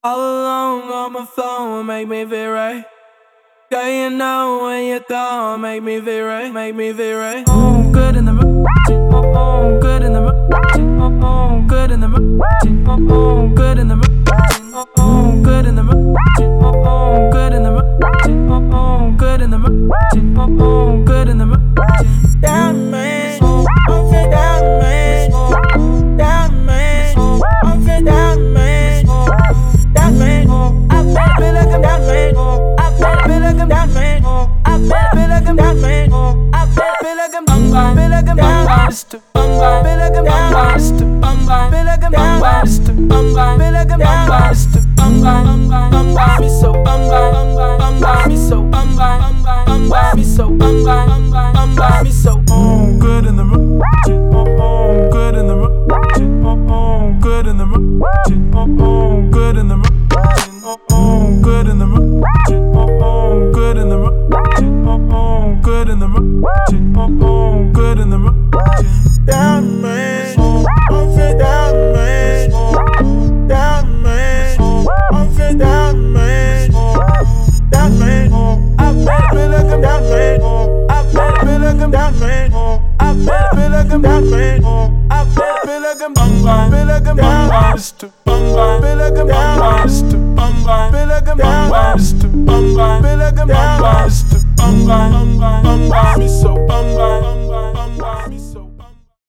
All alone on my phone, make me feel right. Girl, you know when you throw, make me feel right, make me feel right. Oh, good in the mood, oh, good in the mood, oh, good in the mood, oh, good in the mood, oh, good in the mood, oh, good in the mood, oh, good in the mood, oh, good in the mood. Down man, I'm fit down man, down man, I'm fit down man, down man. I better feel like I'm down man. I better feel like I'm down man. I better feel like I'm down man. I better feel like I'm down man. Feel like I'm down man. Feel like I'm down man. Feel like I'm down man. Feel like I'm down man. Me so me so me so me so good in the mood. Good in the mood. Good in the mood. Good in the mood. Good in the mood. Good in the mood. Good in the mood. Good in the mood. Down man, I'm fit down man. Down man, I'm fit down man. Down man, I better feel like I'm down man. I better feel like I'm down man. I better feel like I'm down man. I better feel like I'm down man. Feel like I'm down man. Feel like I'm down man. Feel like I'm down man. Feel like I'm down man. Me so